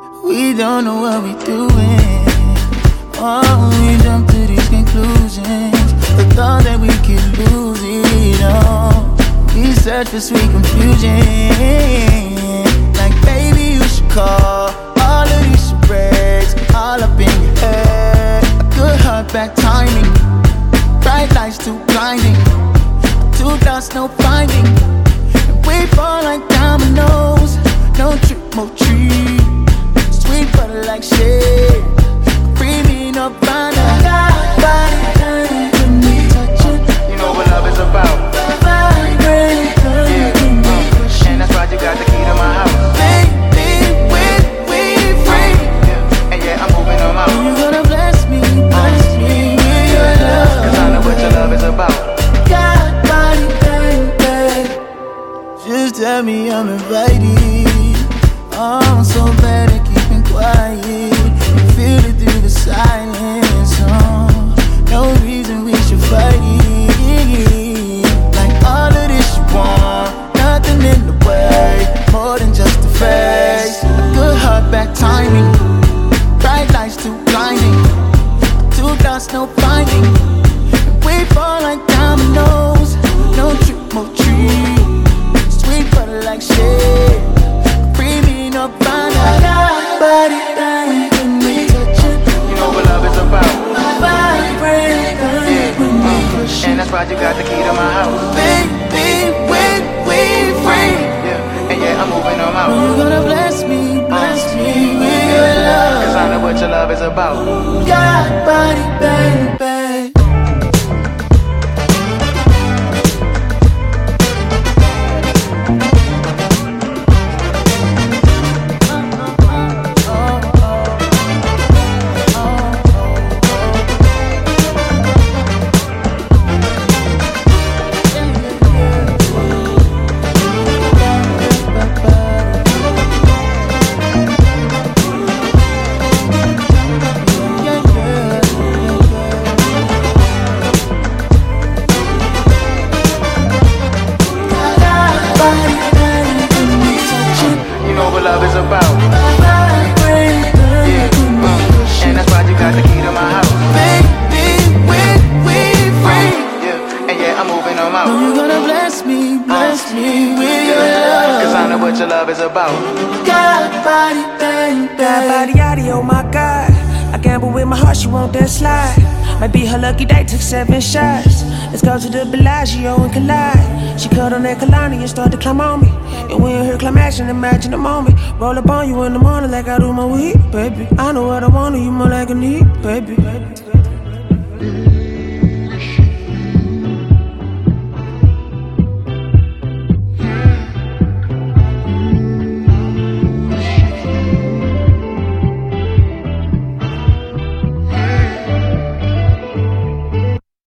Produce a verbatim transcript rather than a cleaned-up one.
We don't know what we're doing. Oh, we jump to these conclusions. The thought that we could lose it all. We search for sweet confusion. Like, baby, you should call. All of these charades, all up in your head. A good heart, back timing. Bright lights too blinding. Two dots, no finding. And we fall like dominoes. No trick, no treat. Sweet butter like shit. Free me, no bind. Body turning when we touch it. You know what love is about. Vibrate, Yeah, uh, and that's why you got the key to my house. baby, when we free. Yeah, and yeah, I'm moving on out. You gonna bless me, bless me with your love. Cause I know what your love is about. God, body, baby. Just tell me I'm invited. Oh, I'm so bad at keeping quiet. You feel it through the silence. Oh, no reason we should fight it. Like all of this you want, nothing in the way, more than just a face. Good heart, back timing. Bright lights too blinding. Two dots, no finding. And we fall like dominoes. No trick, no treat. Sweet butter like shit. Free me, no bind. Body bang when we touch it. You know what love is about. Vibrate Yeah, when we uh, push and it. that's why you got the key to my house. Baby, when we free. Yeah, and yeah, I'm moving on out. You gonna bless me, bless me with your Cause I love. know what your love is about. God, body, bang, bang. You know what love is about. Yeah, uh, and that's why you got the key to my house. Baby, when we free. Yeah, and yeah, I'm moving on out. You gonna bless me, bless me with your Cause I love. know what your love is about. God, body, bang, Bad bang. body yaddy, oh my god. I gamble with my heart, she want that slide. Might be her lucky day, took seven shots. Let's go to the Bellagio and collide. She cut on that Kalani and start to climb on me. And when you hear climb action, imagine the moment. Roll up on you in the morning like I do my weed, baby. I know what I want, you more like a need, baby.